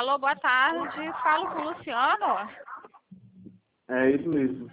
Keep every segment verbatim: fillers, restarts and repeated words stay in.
Alô, boa tarde. Falo com o Luciano. É isso mesmo.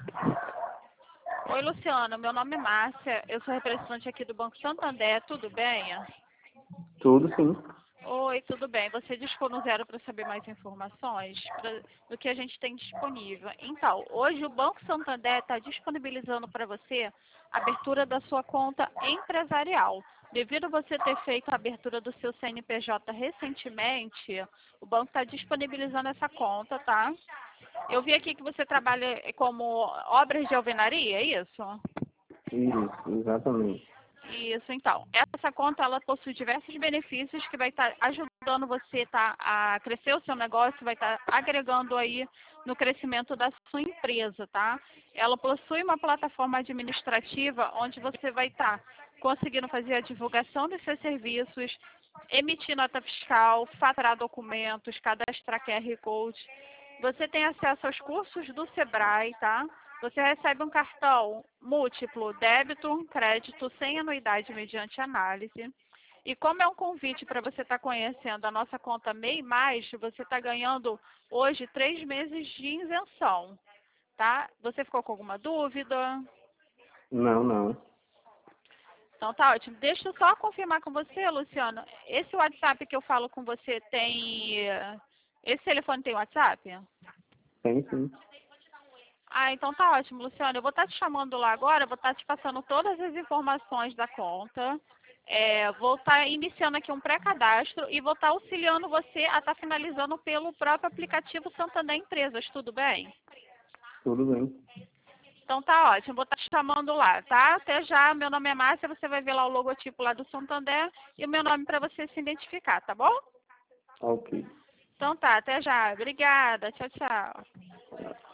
Oi, Luciano. Meu nome é Márcia. Eu sou representante aqui do Banco Santander. Tudo bem? Tudo sim. Oi, tudo bem. Você discou no zero para saber mais informações pra, do que a gente tem disponível. Então, hoje o Banco Santander está disponibilizando para você a abertura da sua conta empresarial. Devido a você ter feito a abertura do seu C N P J recentemente, o banco está disponibilizando essa conta, tá? Eu vi aqui que você trabalha como obras de alvenaria, é isso? Isso, exatamente. Isso, então. Essa conta, ela possui diversos benefícios que vai estar ajudando você tá, a crescer o seu negócio, vai estar agregando aí no crescimento da sua empresa, tá? Ela possui uma plataforma administrativa onde você vai estar conseguindo fazer a divulgação dos seus serviços, emitir nota fiscal, faturar documentos, cadastrar Q R Code. Você tem acesso aos cursos do Sebrae, tá? Você recebe um cartão múltiplo, débito, crédito, sem anuidade mediante análise. E como é um convite para você estar conhecendo a nossa conta MEI Mais, você está ganhando hoje três meses de isenção, tá? Você ficou com alguma dúvida? Não, não. Então tá ótimo. Deixa eu só confirmar com você, Luciano. Esse WhatsApp que eu falo com você tem... Esse telefone tem WhatsApp? Tem sim. Ah, então tá ótimo, Luciano. Eu vou estar te chamando lá agora, vou estar te passando todas as informações da conta. É, vou estar iniciando aqui um pré-cadastro e vou estar auxiliando você a estar finalizando pelo próprio aplicativo Santander Empresas, tudo bem? Tudo bem. Então tá ótimo, vou estar te chamando lá, tá? Até já, meu nome é Márcia, você vai ver lá o logotipo lá do Santander e o meu nome para você se identificar, tá bom? Ok. Então tá, até já. Obrigada, tchau, tchau.